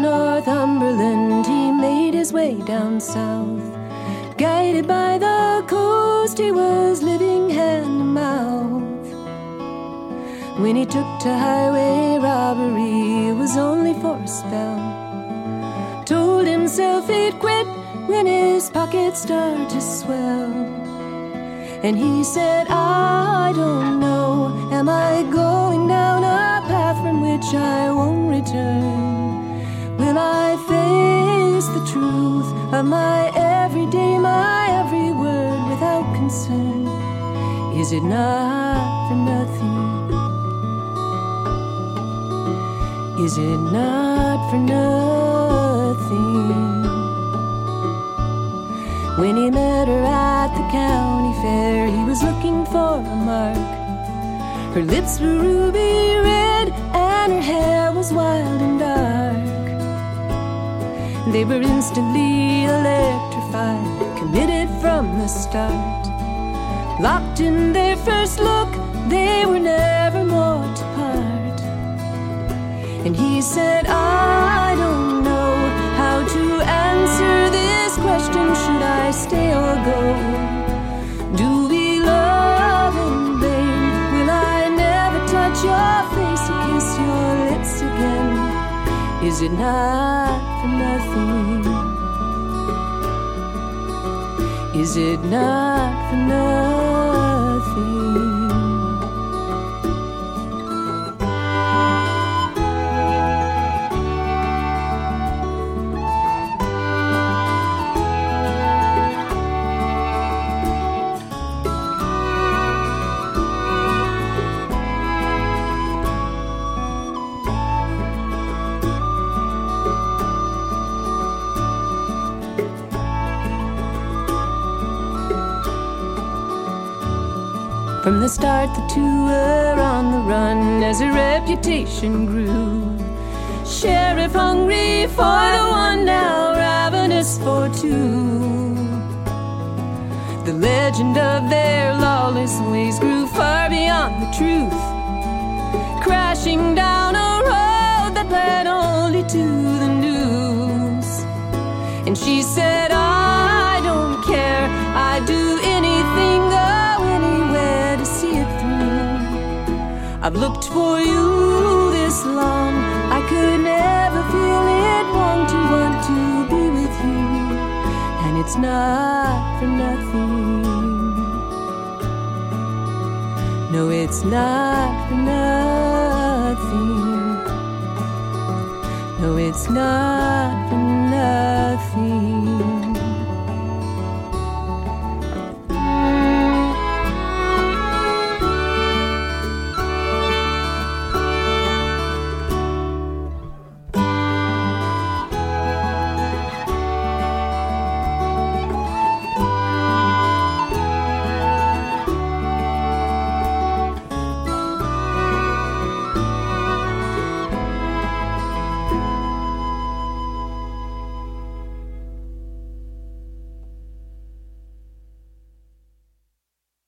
Northumberland, he made his way down south. Guided by the coast, he was living hand to mouth. When he took to highway robbery, it was only for a spell. Told himself he'd quit when his pockets started to swell. And he said, I don't know, am I going down a path from which I won't return? Will I face the truth of my every day, my every word without concern? Is it not for nothing? Is it not for nothing? When he met her at the county fair, he was looking for a mark. Her lips were ruby red and her hair was wild and dark. They were instantly electrified, committed from the start. Locked in their first look, they were never more to part. And he said, I don't know how to answer this question. Should I stay or go? Do we love in vain? Will I never touch your face or kiss your lips again? Is it not for nothing? Is it not for nothing? From the start, the two were on the run as her reputation grew. Sheriff hungry for the one, now ravenous for two. The legend of their lawless ways grew far beyond the truth, crashing down a road that led only to the news. And she said, I don't care, I'd do anything, go anywhere to see it through. I've looked for you this long, I could never feel it wrong to want to be with you. And it's not for nothing. No, it's not for nothing. No, it's not for nothing.